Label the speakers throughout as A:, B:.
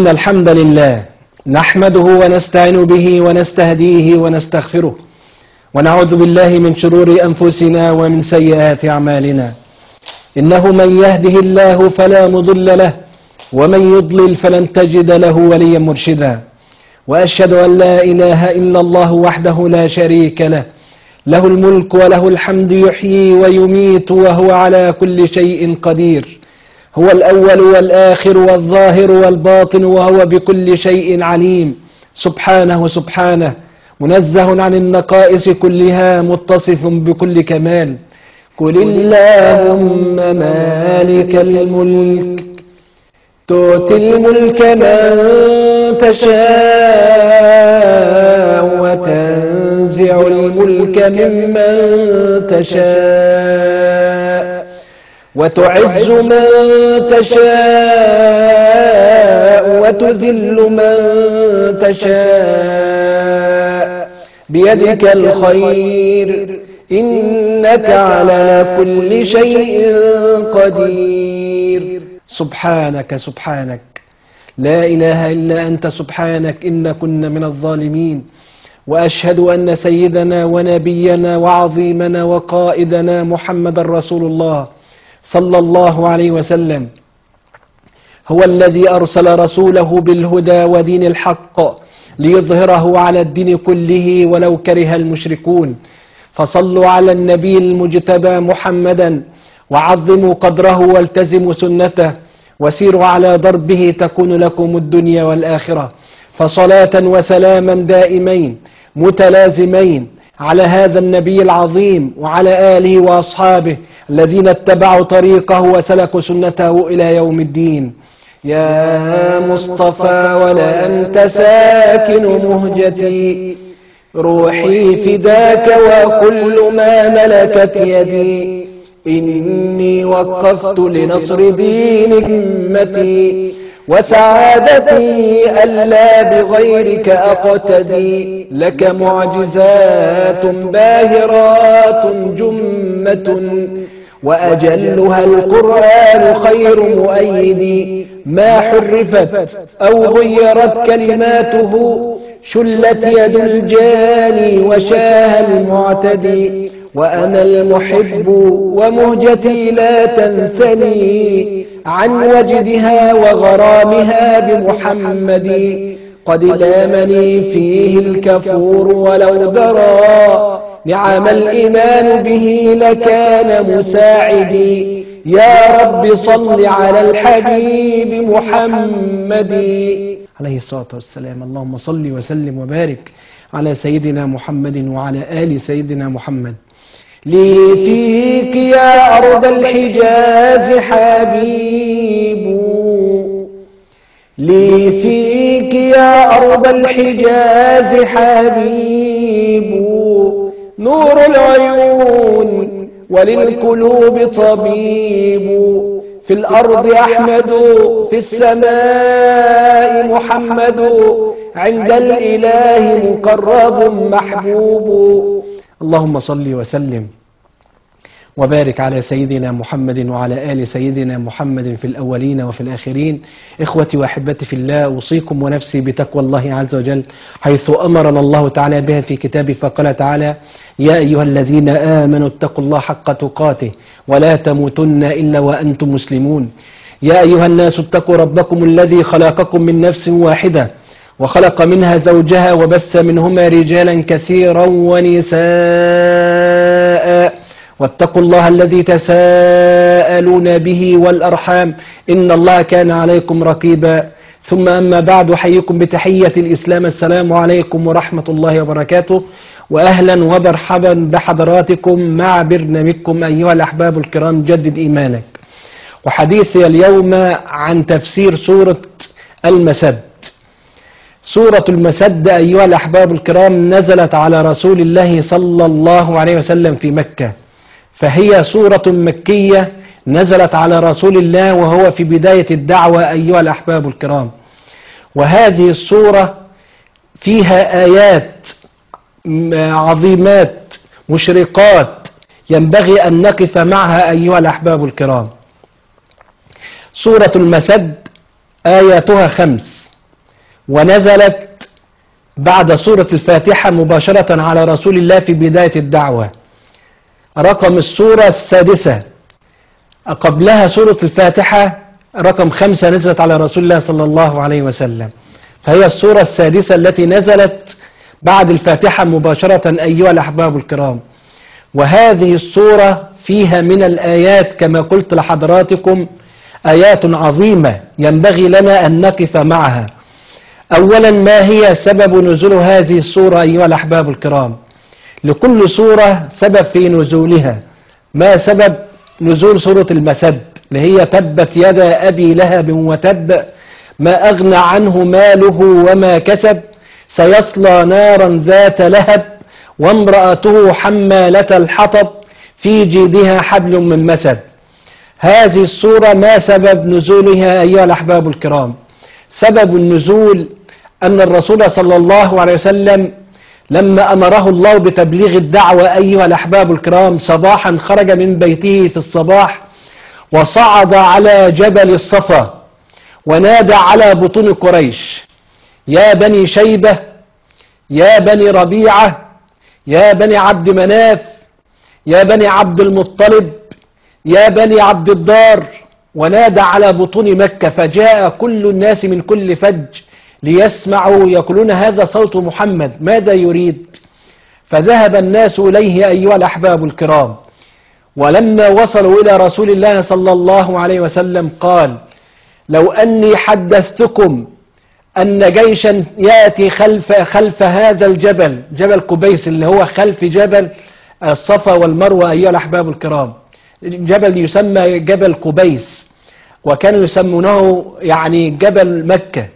A: إن الحمد لله نحمده ونستعين به ونستهديه ونستغفره ونعوذ بالله من شرور أنفسنا ومن سيئات أعمالنا. إنه من يهده الله فلا مضل له ومن يضلل فلن تجد له وليا مرشدا. وأشهد أن لا إله إلا الله وحده لا شريك له، له الملك وله الحمد، يحيي ويميت وهو على كل شيء قدير. هو الأول والآخر والظاهر والباطن وهو بكل شيء عليم. سبحانه سبحانه منزه عن النقائص كلها، متصف بكل كمال. قل اللهم مالك الملك تؤتي الملك من تشاء وتنزع الملك ممن تشاء وتعز من تشاء وتذل من تشاء بيدك الخير إنك على كل شيء قدير. سبحانك سبحانك لا إله إلا أنت، سبحانك إن كنا من الظالمين. وأشهد أن سيدنا ونبينا وعظيمنا وقائدنا محمد رسول الله صلى الله عليه وسلم هو الذي أرسل رسوله بالهدى ودين الحق ليظهره على الدين كله ولو كره المشركون. فصلوا على النبي المجتبى محمدا وعظموا قدره والتزموا سنته وسيروا على دربه تكون لكم الدنيا والآخرة. فصلاة وسلاما دائمين متلازمين على هذا النبي العظيم وعلى آله وأصحابه الذين اتبعوا طريقه وسلكوا سنته إلى يوم الدين. يا مصطفى ولا أنت ساكن مهجتي، روحي فداك وكل ما ملكت يدي. إني وقفت لنصر دين همتي وسعادتي ألا بغيرك أقتدي. لك معجزات باهرات جمة وأجلها القرآن خير مؤيد. ما حرفت أو غيرت كلماته، شلت يد الجاني وشاه المعتدي. وأنا المحب ومهجتي لا تنثني عن وجدها وغرامها بمحمد. قد لامني فيه الكفور ولو درى نعم الإيمان به لكان مساعدي. يا رب صل على الحبيب محمد عليه الصلاة والسلام. اللهم صل وسلم وبارك على سيدنا محمد وعلى آل سيدنا محمد. لي فيك يا أرض الحجاز حبيب، لي فيك يا أرض الحجاز حبيب. نور العيون وللقلوب طبيب. في الأرض أحمد في السماء محمد، عند الإله مقرب محبوب. اللهم صل وسلم وبارك على سيدنا محمد وعلى آل سيدنا محمد في الأولين وفي الآخرين. إخوتي وأحبتي في الله، أوصيكم ونفسي بتقوى الله عز وجل، حيث أمرنا الله تعالى بها في كتابه. فقال تعالى: يا أيها الذين آمنوا اتقوا الله حق تقاته ولا تموتن إلا وأنتم مسلمون. يا أيها الناس اتقوا ربكم الذي خلقكم من نفس واحدة وخلق منها زوجها وبث منهما رجالا كثيرا ونساء، واتقوا الله الذي تساءلون به والأرحام إن الله كان عليكم رقيبا. ثم أما بعد، أحييكم بتحية الإسلام، السلام عليكم ورحمة الله وبركاته، وأهلا ومرحبا بحضراتكم مع برنامجكم أيها الأحباب الكرام جدد إيمانك. وحديثي اليوم عن تفسير سورة المسد. سورة المسد أيها الأحباب الكرام نزلت على رسول الله صلى الله عليه وسلم في مكة، فهي سورة مكية نزلت على رسول الله وهو في بداية الدعوة أيها الأحباب الكرام. وهذه السورة فيها آيات عظيمات مشرقات ينبغي أن نقف معها أيها الأحباب الكرام. سورة المسد آياتها 5، ونزلت بعد سورة الفاتحة مباشرة على رسول الله في بداية الدعوة. رقم السورة السادسة، قبلها سورة الفاتحة رقم 5 نزلت على رسول الله صلى الله عليه وسلم، فهي السورة السادسة التي نزلت بعد الفاتحة مباشرة أيها الأحباب الكرام. وهذه السورة فيها من الآيات كما قلت لحضراتكم آيات عظيمة ينبغي لنا أن نقف معها. أولا، ما هي سبب نزول هذه السورة أيها الأحباب الكرام؟ لكل سورة سبب في نزولها. ما سبب نزول سورة المسد اللي هي تبت يدا أبي لهب وتب ما أغنى عنه ماله وما كسب سيصلى نارا ذات لهب وامرأته حمالة الحطب في جيدها حبل من مسد. هذه السورة ما سبب نزولها أيها الأحباب الكرام؟ سبب النزول أن الرسول صلى الله عليه وسلم لما أمره الله بتبليغ الدعوة أيها الأحباب الكرام صباحا خرج من بيته في الصباح وصعد على جبل الصفا ونادى على بطون قريش: يا بني شيبة، يا بني ربيعة، يا بني عبد مناف، يا بني عبد المطلب، يا بني عبد الدار، ونادى على بطون مكة، فجاء كل الناس من كل فج ليسمعوا، يقولون هذا صوت محمد ماذا يريد؟ فذهب الناس إليه أيها الأحباب الكرام. ولما وصلوا إلى رسول الله صلى الله عليه وسلم قال: لو أني حدثتكم أن جيشا يأتي خلف هذا الجبل، جبل قبيس اللي هو خلف جبل الصفا والمروة أيها الأحباب الكرام، جبل يسمى جبل قبيس، وكانوا يسمونه يعني جبل مكة.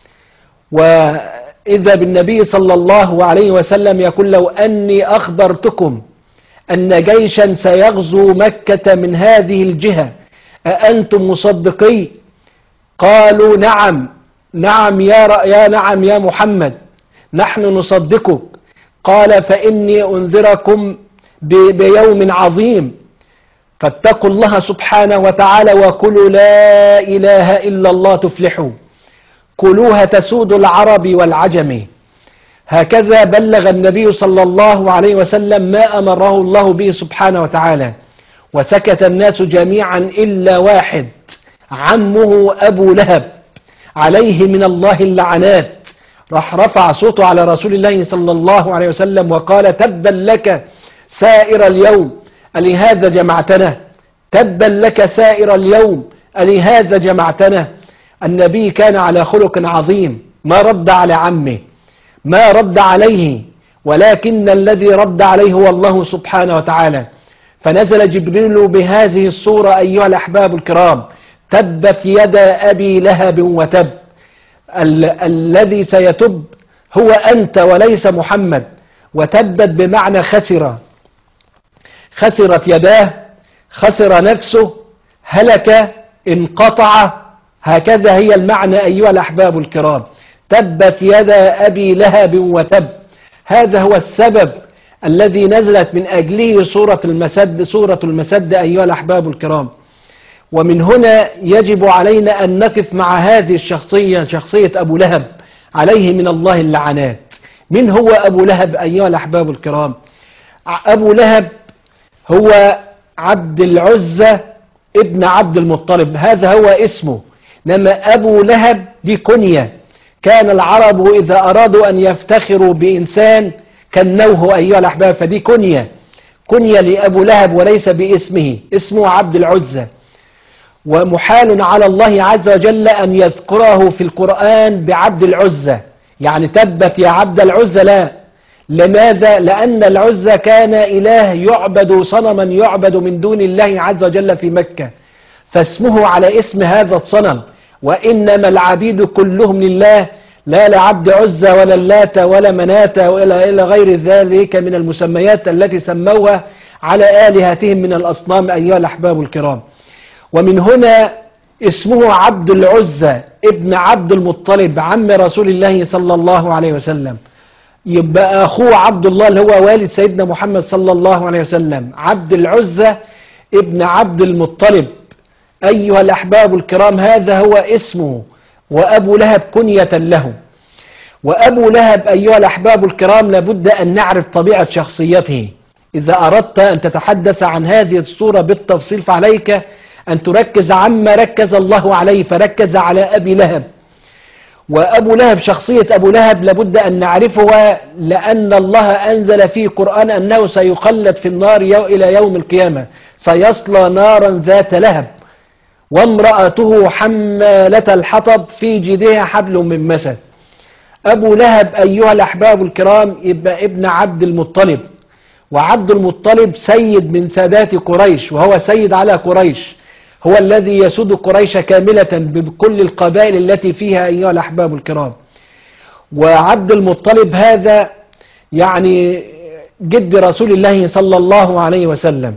A: وإذا بالنبي صلى الله عليه وسلم يقول: لو أني أخبرتكم أن جيشا سيغزو مكة من هذه الجهة أأنتم مصدقي؟ قالوا: نعم نعم نعم يا محمد، نحن نصدقك. قال: فإني أنذركم بيوم عظيم، فاتقوا الله سبحانه وتعالى وقولوا لا إله إلا الله تفلحوا، كلوها تسود العرب والعجم. هكذا بلغ النبي صلى الله عليه وسلم ما أمره الله به سبحانه وتعالى. وسكت الناس جميعا إلا واحد، عمه أبو لهب عليه من الله اللعنات، راح رفع صوته على رسول الله صلى الله عليه وسلم وقال: تبا لك سائر اليوم ألهذا جمعتنا؟ تبا لك سائر اليوم ألهذا جمعتنا؟ النبي كان على خلق عظيم، ما رد على عمه، ما رد عليه، ولكن الذي رد عليه هو الله سبحانه وتعالى. فنزل جبريل بهذه السورة أيها الأحباب الكرام: تبت يدا أبي لهب وتب. الذي سيتب هو أنت وليس محمد. وتبت بمعنى خسر، خسرت يداه، خسر نفسه، هلك، انقطع. هكذا هي المعنى أيها الأحباب الكرام: تبت يدا أبي لهب وتب. هذا هو السبب الذي نزلت من أجله سورة المسد أيها الأحباب الكرام. ومن هنا يجب علينا أن نقف مع هذه الشخصية، شخصية أبو لهب عليه من الله اللعنات. من هو أبو لهب أيها الأحباب الكرام؟ أبو لهب هو عبد العزة ابن عبد المطلب، هذا هو اسمه. إنما أبو لهب دي كنية، كان العرب إذا أرادوا أن يفتخروا بإنسان كنوه أيها الأحباب، فدي كنية لأبو لهب وليس باسمه، اسمه عبد العزة. ومحال على الله عز وجل أن يذكره في القرآن بعبد العزة، يعني تبت يا عبد العزة، لا. لماذا؟ لأن العزة كان إله يعبد، صنما يعبد من دون الله عز وجل في مكة، فاسمه على اسم هذا الصنم. وإنما العبيد كلهم لله، لا لعبد عزة ولا اللات ولا مناة وإلى غير ذلك من المسميات التي سموها على آلهتهم من الأصنام أيها الأحباب الكرام. ومن هنا اسمه عبد العزة ابن عبد المطلب عم رسول الله صلى الله عليه وسلم. يبقى أخوه عبد الله اللي هو والد سيدنا محمد صلى الله عليه وسلم، عبد العزة ابن عبد المطلب أيها الأحباب الكرام، هذا هو اسمه. وأبو لهب كنية له. وأبو لهب أيها الأحباب الكرام لابد أن نعرف طبيعة شخصيته. إذا أردت أن تتحدث عن هذه الصورة بالتفصيل فعليك أن تركز عما ركز الله عليه، فركز على أبي لهب. وأبو لهب، شخصية أبو لهب لابد أن نعرفها، لأن الله أنزل في قرآن أنه سيخلد في النار إلى يوم القيامة، سيصلى نارا ذات لهب، وامرأته حمالة الحطب في جيدها حبل من مسد. أبو لهب أيها الأحباب الكرام يبقى ابن عبد المطلب، وعبد المطلب سيد من سادات قريش، وهو سيد على قريش، هو الذي يسود قريش كاملة بكل القبائل التي فيها أيها الأحباب الكرام. وعبد المطلب هذا يعني جد رسول الله صلى الله عليه وسلم.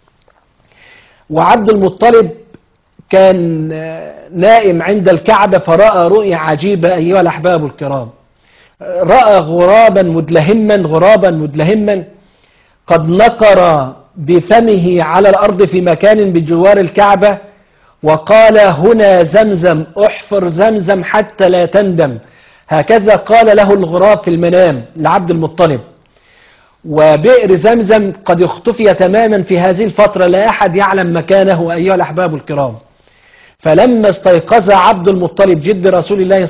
A: وعبد المطلب كان نائم عند الكعبة فرأى رؤيا عجيبة أيها الأحباب الكرام. رأى غرابا مدلهما قد نقر بفمه على الأرض في مكان بجوار الكعبة، وقال: هنا زمزم، احفر زمزم حتى لا تندم. هكذا قال له الغراب في المنام لعبد المطلب. وبئر زمزم قد اختفي تماما في هذه الفترة، لا أحد يعلم مكانه أيها الأحباب الكرام. فلما استيقظ عبد المطلب جد رسول الله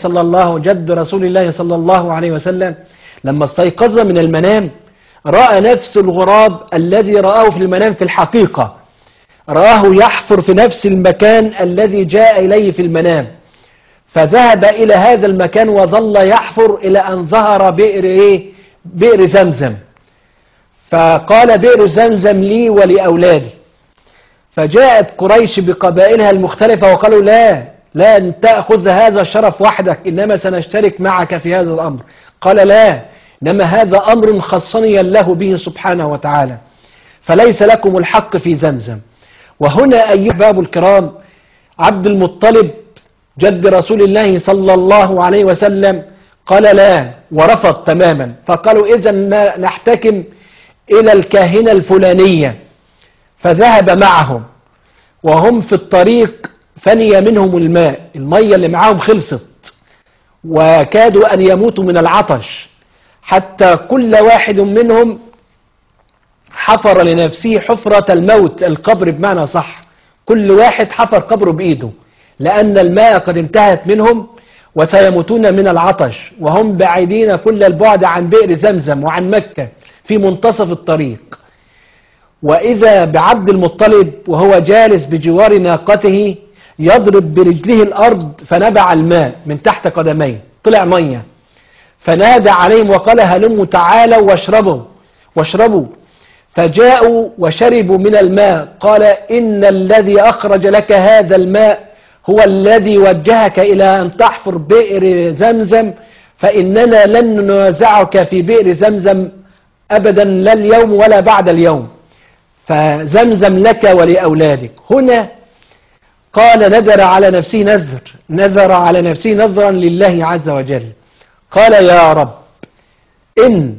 A: صلى الله عليه وسلم، لما استيقظ من المنام رأى نفس الغراب الذي رآه في المنام في الحقيقة، رآه يحفر في نفس المكان الذي جاء إليه في المنام. فذهب إلى هذا المكان وظل يحفر إلى أن ظهر بئر زمزم. فقال: بئر زمزم لي ولأولادي. فجاءت قريش بقبائلها المختلفة وقالوا: لا تأخذ هذا الشرف وحدك، إنما سنشترك معك في هذا الأمر. قال: لا، إنما هذا أمر خصني الله به سبحانه وتعالى، فليس لكم الحق في زمزم. وهنا أيها الأحباب الكرام عبد المطلب جد رسول الله صلى الله عليه وسلم قال لا، ورفض تماما. فقالوا: إذا نحتكم إلى الكاهنة الفلانية. فذهب معهم، وهم في الطريق فني منهم المية اللي معهم خلصت، وكادوا أن يموتوا من العطش، حتى كل واحد منهم حفر لنفسه حفرة الموت، القبر بمعنى صح، كل واحد حفر قبره بإيده، لأن الماء قد انتهت منهم وسيموتون من العطش، وهم بعيدين كل البعد عن بئر زمزم وعن مكة في منتصف الطريق. وإذا بعبد المطلب وهو جالس بجوار ناقته يضرب برجله الأرض، فنبع الماء من تحت قدميه، طلع مية. فنادى عليهم وقال: هلموا تعالوا واشربوا. فجاءوا وشربوا من الماء. قال: إن الذي أخرج لك هذا الماء هو الذي وجهك إلى أن تحفر بئر زمزم، فإننا لن ننازعك في بئر زمزم أبدا، لا اليوم ولا بعد اليوم، فزمزم لك ولأولادك. هنا قال: نذر على نفسه نذرا لله عز وجل. قال: يا رب، إن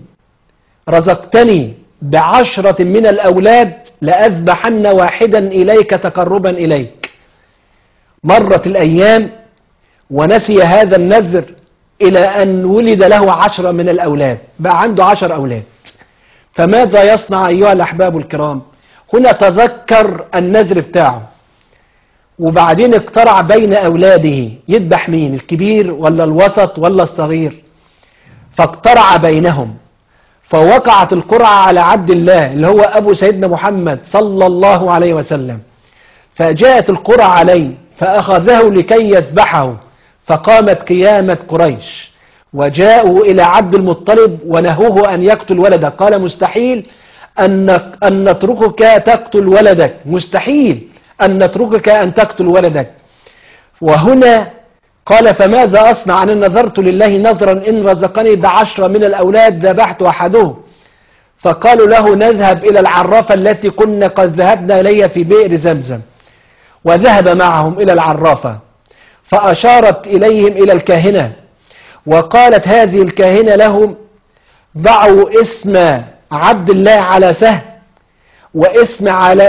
A: رزقتني ب10 من الأولاد لأذبحن واحدا إليك تقربا إليك. مرت الأيام ونسي هذا النذر إلى أن ولد له 10 من الأولاد، بقى عنده 10 أولاد. فماذا يصنع أيها الأحباب الكرام؟ هنا تذكر النذر بتاعه، وبعدين اقترع بين أولاده يذبح مين، الكبير ولا الوسط ولا الصغير؟ فاقترع بينهم، فوقعت القرعة على عبد الله اللي هو أبو سيدنا محمد صلى الله عليه وسلم. فجاءت القرعة عليه فأخذه لكي يذبحه، فقامت قيامة قريش وجاءوا إلى عبد المطلب ونهوه أن يقتل ولده. قال: مستحيل أن نتركك تقتل ولدك، مستحيل أن نتركك أن تقتل ولدك. وهنا قال: فماذا أصنع؟ أنا نذرت لله نذرا إن رزقني ب10 من الأولاد ذبحت أحدهم. فقالوا له: نذهب إلى العرافة التي كنا قد ذهبنا إليها في بئر زمزم. وذهب معهم إلى العرافة، فأشارت إليهم إلى الكاهنة، وقالت هذه الكاهنة لهم: ضعوا اسم عبد الله على سهم، واسم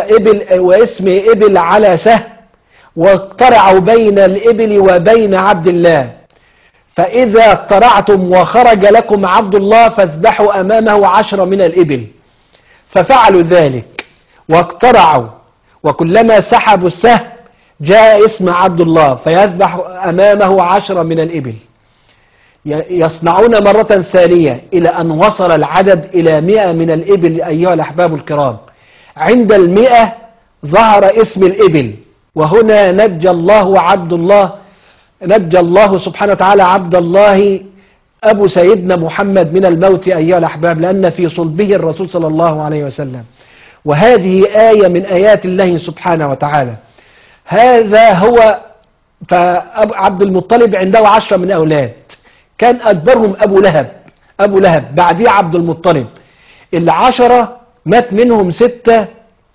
A: إبل على سهم، واقترعوا بين الإبل وبين عبد الله. فإذا اقترعتم وخرج لكم عبد الله فاذبحوا أمامه 10 من الإبل. ففعلوا ذلك واقترعوا، وكلما سحبوا السهم جاء اسم عبد الله فيذبح أمامه 10 من الإبل. يصنعون مرة ثانية إلى أن وصل العدد إلى 100 من الإبل. أيها الأحباب الكرام، عند 100 ظهر اسم الإبل، وهنا نجى الله سبحانه وتعالى عبد الله أبو سيدنا محمد من الموت أيها الأحباب، لأن في صلبه الرسول صلى الله عليه وسلم. وهذه آية من آيات الله سبحانه وتعالى. هذا هو. فعبد المطلب عنده 10 من أولاد، كان أكبرهم أبو لهب بعديه عبد المطلب. 10 مات منهم 6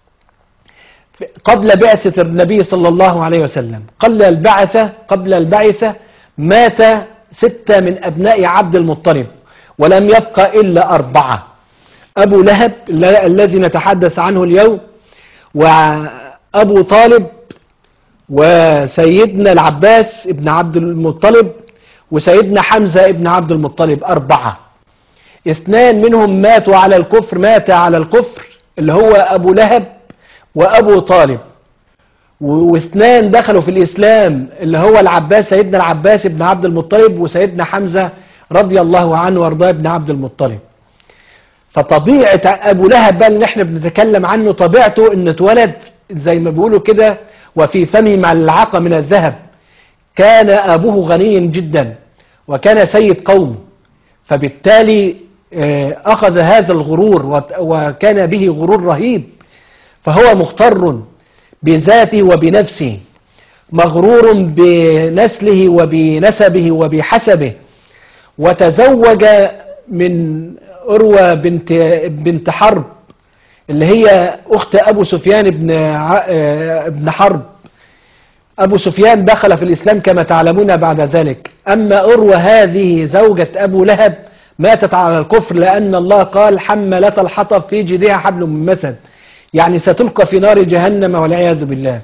A: قبل بعثة النبي صلى الله عليه وسلم. قبل البعثة مات 6 من أبناء عبد المطلب، ولم يبقى إلا 4: أبو لهب الذي نتحدث عنه اليوم، وأبو طالب، وسيدنا العباس ابن عبد المطلب، وسيدنا حمزة ابن عبد المطلب. 4. 2 منهم مات على الكفر اللي هو أبو لهب وأبو طالب، و2 دخلوا في الإسلام اللي هو سيدنا العباس ابن عبد المطلب، وسيدنا حمزة رضي الله عنه وارضاه ابن عبد المطلب. فطبيعة أبو لهب بقى اللي احنا بنتكلم عنه، طبيعته انه اتولد زي ما بيقولوا كده وفي فمه ملعقة من الذهب. كان أبوه غنيا جدا وكان سيد قوم، فبالتالي أخذ هذا الغرور وكان به غرور رهيب. فهو مغتر بذاته وبنفسه، مغرور بنسله وبنسبه وبحسبه. وتزوج من أروى بنت حرب اللي هي أخت أبو سفيان ابن حرب. أبو سفيان دخل في الإسلام كما تعلمون بعد ذلك. أما أروى هذه زوجة أبو لهب ماتت على الكفر، لأن الله قال: حملة الحطب في جيدها حبل من مسد، يعني ستلقى في نار جهنم والعياذ بالله.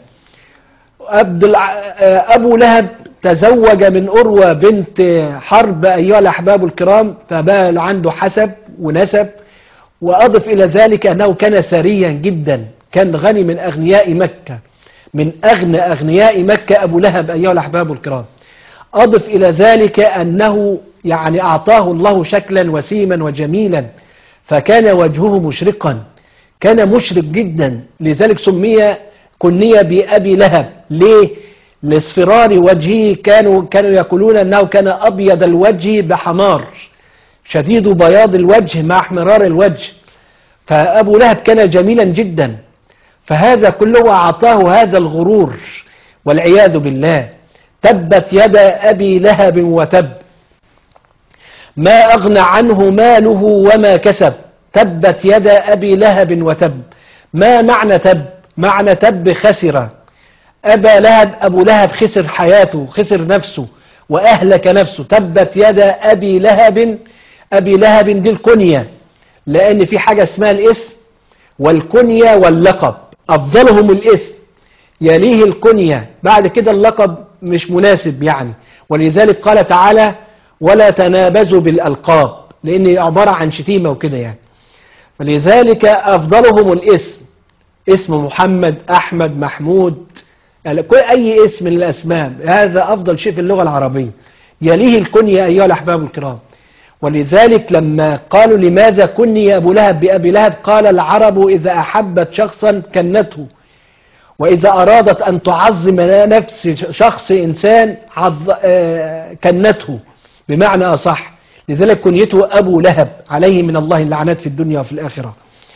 A: أبو لهب تزوج من أروى بنت حرب أيها الأحباب الكرام، فبقى عنده حسب ونسب. وأضف إلى ذلك أنه كان ثريا جدا، كان غني من أغنياء مكة، من أغنى أغنياء مكة أبو لهب أيها الأحباب الكرام. أضف إلى ذلك أنه يعني أعطاه الله شكلا وسيما وجميلا، فكان وجهه مشرقا، كان مشرق جدا، لذلك كني بأبي لهب. ليه؟ لاصفرار وجهه. كانوا يقولون أنه كان أبيض الوجه بحمار، شديد بياض الوجه مع احمرار الوجه. فأبو لهب كان جميلا جدا، فهذا كله أعطاه هذا الغرور والعياذ بالله. تبت يد أبي لهب وتب، ما أغنى عنه ماله وما كسب. تبت يد أبي لهب وتب. ما معنى تب؟ معنى تب خسر. أبو لهب خسر حياته، خسر نفسه وأهلك نفسه. تبت يد أبي لهب. أبي لهب دي الكنية، لأن في حاجة اسمها الاسم والكنية واللقب. أفضلهم الاسم، يليه الكنية، بعد كده اللقب مش مناسب يعني. ولذلك قال تعالى: ولا تنابزوا بالألقاب، لأن عبارة عن شتيمة وكده يعني. ولذلك أفضلهم الاسم، اسم محمد، أحمد، محمود، أي اسم من الأسماء، هذا أفضل شيء في اللغة العربية. يليه الكنية أيها الأحباب الكرام. ولذلك لما قالوا لماذا كني أبو لهب بأبي لهب، قال: العرب إذا أحبت شخصا كنته، وإذا أرادت أن تعظم نفس شخص إنسان كنته، بمعنى أصح. لذلك كنيته أبو لهب، عليه من الله اللعنات في الدنيا وفي الآخرة.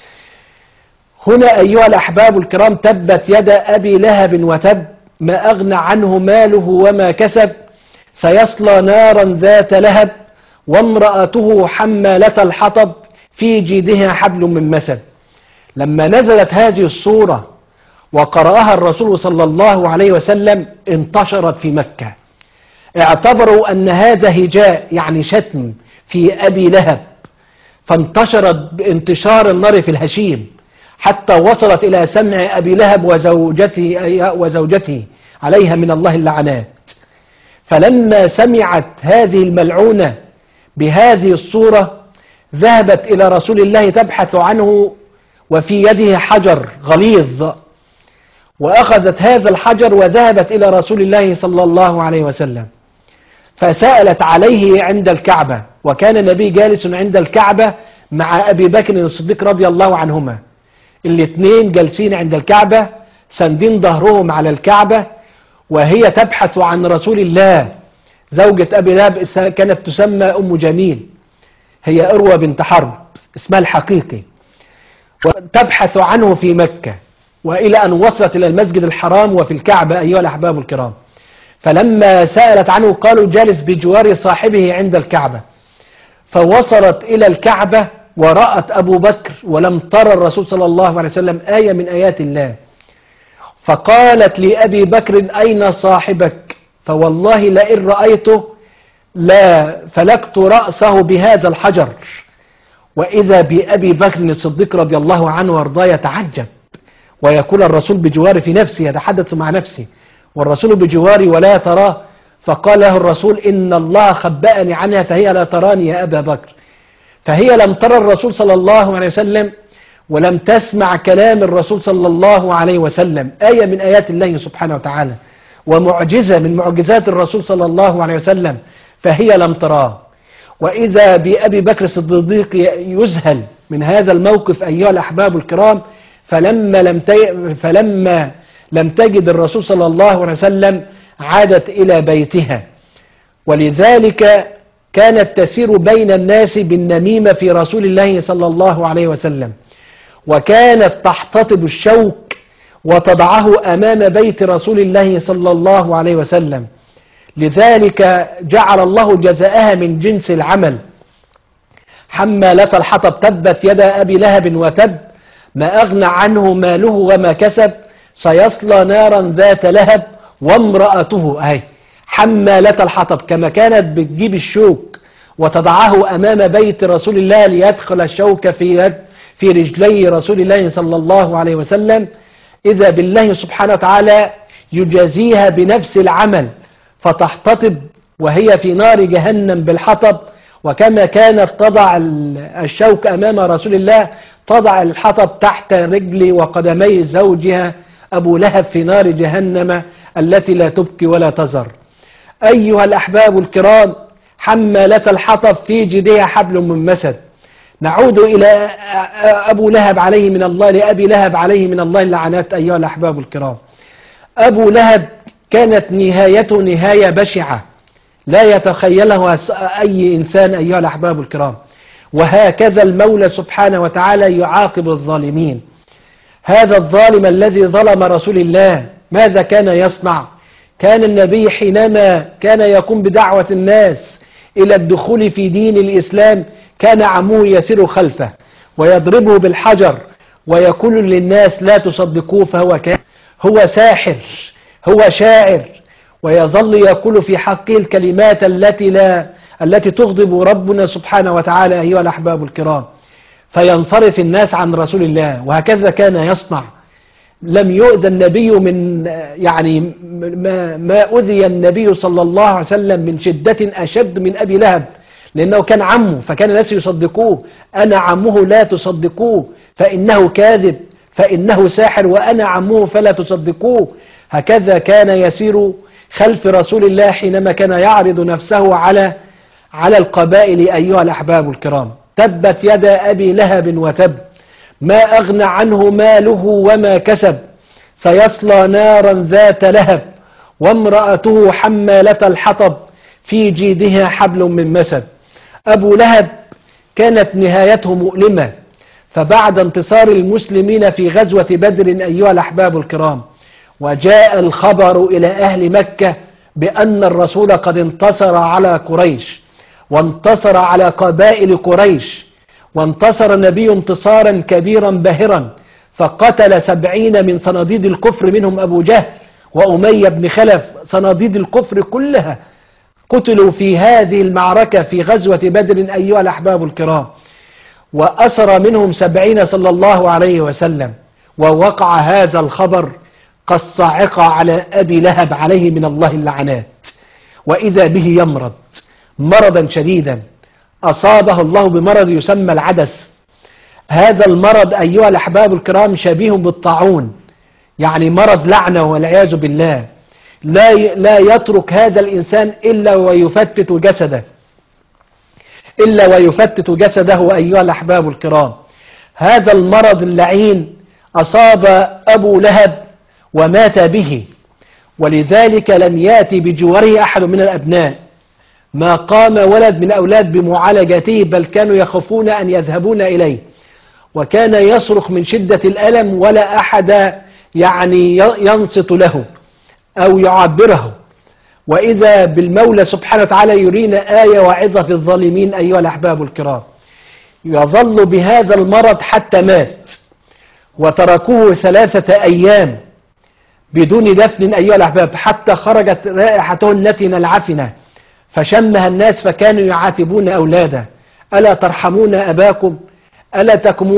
A: هنا أيها الأحباب الكرام: تبت يد أبي لهب وتب، ما أغنى عنه ماله وما كسب، سيصلى نارا ذات لهب، وامرأته حمالة الحطب في جيدها حبل من مسد. لما نزلت هذه السورة وقرأها الرسول صلى الله عليه وسلم انتشرت في مكة. اعتبروا أن هذا هجاء يعني شتم في أبي لهب، فانتشرت بانتشار النار في الهشيم، حتى وصلت إلى سمع أبي لهب وزوجته عليها من الله اللعنات. فلما سمعت هذه الملعونة بهذه الصورة ذهبت إلى رسول الله تبحث عنه، وفي يده حجر غليظ، وأخذت هذا الحجر وذهبت إلى رسول الله صلى الله عليه وسلم، فسألت عليه عند الكعبة، وكان النبي جالس عند الكعبة مع أبي بكر الصديق رضي الله عنهما، الاثنين جالسين عند الكعبة ساندين ظهرهم على الكعبة، وهي تبحث عن رسول الله. زوجة أبي لهب كانت تسمى أم جميل، هي أروى بنت حرب اسمها الحقيقي، وتبحث عنه في مكة، وإلى أن وصلت إلى المسجد الحرام وفي الكعبة أيها الأحباب الكرام. فلما سألت عنه قالوا جالس بجوار صاحبه عند الكعبة، فوصلت إلى الكعبة ورأت أبو بكر ولم ترى الرسول صلى الله عليه وسلم آية من آيات الله، فقالت لأبي بكر أين صاحبك؟ فوالله لئن رأيته لا فلكت رأسه بهذا الحجر. وإذا بأبي بكر الصديق رضي الله عنه وارضاه يتعجب، ويقول الرسول بجواري في نفسي، يتحدث مع نفسه والرسول بجواري ولا تراه، فقال له الرسول إن الله خبأني عنها فهي لا تراني يا أبا بكر. فهي لم ترى الرسول صلى الله عليه وسلم ولم تسمع كلام الرسول صلى الله عليه وسلم، آية من آيات الله سبحانه وتعالى ومعجزة من معجزات الرسول صلى الله عليه وسلم، فهي لم تراه. وإذا بأبي بكر الصديق يذهل من هذا الموقف أيها الأحباب الكرام، فلما لم تجد الرسول صلى الله عليه وسلم عادت إلى بيتها، ولذلك كانت تسير بين الناس بالنميمة في رسول الله صلى الله عليه وسلم، وكانت تحتطب الشوك وتضعه أمام بيت رسول الله صلى الله عليه وسلم، لذلك جعل الله جزاءها من جنس العمل. حمالة الحطب تبت يد أبي لهب وتب، ما أغنى عنه ماله وما كسب، سيصلى نارا ذات لهب وامرأته. أهي حمالة الحطب، كما كانت بتجيب الشوك وتضعه أمام بيت رسول الله ليدخل الشوك في رجلي رسول الله صلى الله عليه وسلم، إذا بالله سبحانه وتعالى يجازيها بنفس العمل، فتحتطب وهي في نار جهنم بالحطب. وكما كانت تضع الشوك أمام رسول الله تضع الحطب تحت رجل وقدمي زوجها أبو لهب في نار جهنم التي لا تبكي ولا تزر. أيها الأحباب الكرام، حمالة الحطب في جيدها حبل من مسد. نعود إلى أبو لهب عليه من الله، لأبي لهب عليه من الله اللعنات. أيها الأحباب الكرام، أبو لهب كانت نهايته نهاية بشعة لا يتخيلها أي إنسان أيها الأحباب الكرام، وهكذا المولى سبحانه وتعالى يعاقب الظالمين. هذا الظالم الذي ظلم رسول الله ماذا كان يصنع؟ كان النبي حينما كان يقوم بدعوة الناس إلى الدخول في دين الإسلام كان عمه يسير خلفه ويضربه بالحجر ويقول للناس لا تصدقوه، هو ساحر، هو شاعر، ويظل يقول في حقه الكلمات التي تغضب ربنا سبحانه وتعالى أيها الأحباب الكرام، فينصرف الناس عن رسول الله. وهكذا كان يصنع. لم يؤذى النبي من ما أذي النبي صلى الله عليه وسلم من شدة أشد من أبي لهب، لأنه كان عمه، فكان الناس يصدقوه. أنا عمه لا تصدقوه فإنه كاذب، فإنه ساحر، وأنا عمه فلا تصدقوه. هكذا كان يسير خلف رسول الله حينما كان يعرض نفسه على القبائل أيها الأحباب الكرام. تبت يد أبي لهب وتب، ما أغنى عنه ماله وما كسب، سيصلى نارا ذات لهب وامرأته حمالة الحطب في جيدها حبل من مسد. أبو لهب كانت نهايته مؤلمة، فبعد انتصار المسلمين في غزوة بدر أيها الأحباب الكرام، وجاء الخبر إلى أهل مكة بأن الرسول قد انتصر على قريش وانتصر على قبائل قريش، وانتصر النبي انتصارا كبيرا باهرا، فقتل 70 من صناديد الكفر، منهم أبو جهل وأمية بن خلف. صناديد الكفر كلها قتلوا في هذه المعركة في غزوة بدر أيها الأحباب الكرام، وأسر منهم 70 صلى الله عليه وسلم. ووقع هذا الخبر كالصاعقة على أبي لهب عليه من الله اللعنات، وإذا به يمرض مرضا شديدا، أصابه الله بمرض يسمى العدس. هذا المرض أيها الأحباب الكرام شبيه بالطاعون، يعني مرض لعنة والعياذ بالله. لا يترك هذا الإنسان إلا ويفتت جسده أيها الأحباب الكرام. هذا المرض اللعين أصاب أبو لهب ومات به، ولذلك لم يأتي بجواره أحد من الأبناء، ما قام ولد من أولاد بمعالجته، بل كانوا يخافون أن يذهبون إليه، وكان يصرخ من شدة الألم ولا أحد يعني ينصت له أو يعبره. وإذا بالمولى سبحانه وتعالى يرينا آية واعظة في الظالمين أيها الأحباب الكرام. يظل بهذا المرض حتى مات، وتركوه 3 أيام بدون دفن أيها الأحباب، حتى خرجت رائحته التي العفنة فشمها الناس، فكانوا يعاتبون أولاده: ألا ترحمون أباكم؟ ألا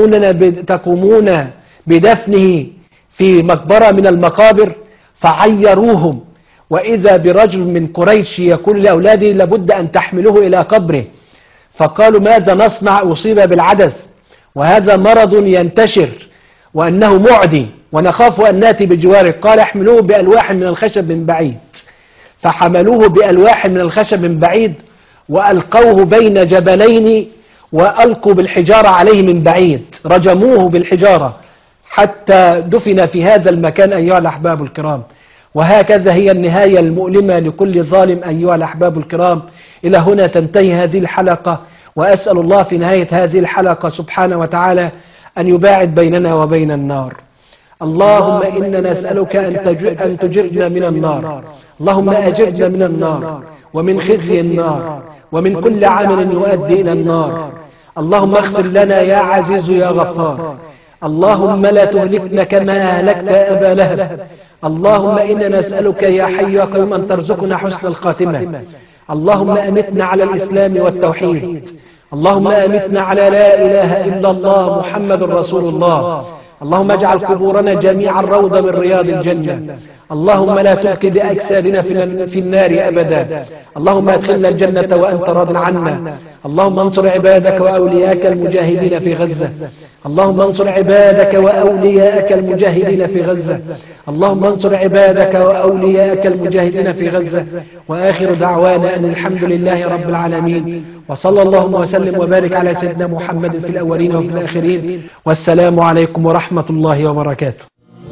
A: تقومون بدفنه في مقبرة من المقابر؟ فعيروهم. وإذا برجل من قريش يقول لأولاده: لابد أن تحملوه إلى قبره. فقالوا: ماذا نصنع؟ أصيب بالعدس وهذا مرض ينتشر وأنه معدي ونخاف أن نأتي بجواره. قال: احملوه بألواح من الخشب من بعيد. فحملوه بألواح من الخشب من بعيد وألقوه بين جبلين، وألقوا بالحجارة عليه من بعيد، رجموه بالحجارة حتى دفن في هذا المكان أيها الأحباب الكرام. وهكذا هي النهاية المؤلمة لكل ظالم أيها الأحباب الكرام. إلى هنا تنتهي هذه الحلقة، وأسأل الله في نهاية هذه الحلقة سبحانه وتعالى أن يباعد بيننا وبين النار. اللهم إنا نسألك أن تجرنا من النار، اللهم أجرنا من النار ومن خزي النار ومن كل عمل يؤدي إلى النار. اللهم اغفر لنا يا عزيز يا غفار. اللهم لا تهلكنا كما أهلكت أبا لهب. اللهم إنا نسألك يا حي يا قيوم أن ترزقنا حسن الخاتمة. اللهم أمتنا على الإسلام والتوحيد. اللهم أمتنا على لا إله إلا الله محمد رسول الله. اللهم اجعل قبورنا جميعا روضة من رياض الجنة. اللهم لا تبقي بأجسادنا في النار أبدا. اللهم ادخلنا الجنة وأنت راض عنا. اللهم انصر عبادك وأولياءك المجاهدين في غزة. اللهم انصر عبادك وأولياءك المجاهدين في غزة. اللهم انصر عبادك وأولياءك المجاهدين في غزة. وآخر دعوانا أن الحمد لله رب العالمين، وصلى اللهم وسلم وبارك على سيدنا محمد في الأولين وفي الآخرين. والسلام عليكم ورحمة الله وبركاته.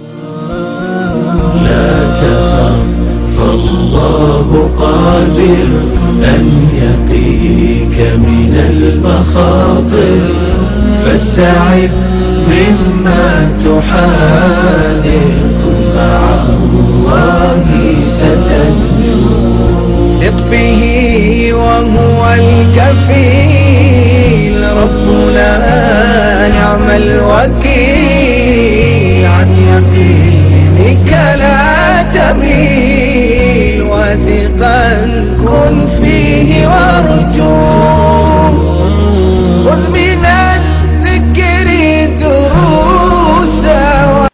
B: لا تخف فالله قادر أن يقيك من المخاطر، فاستعد مما تحاذر، كن مع الله ستنجو. ثق به وهو الكفيل، ربنا نعم الوكيل.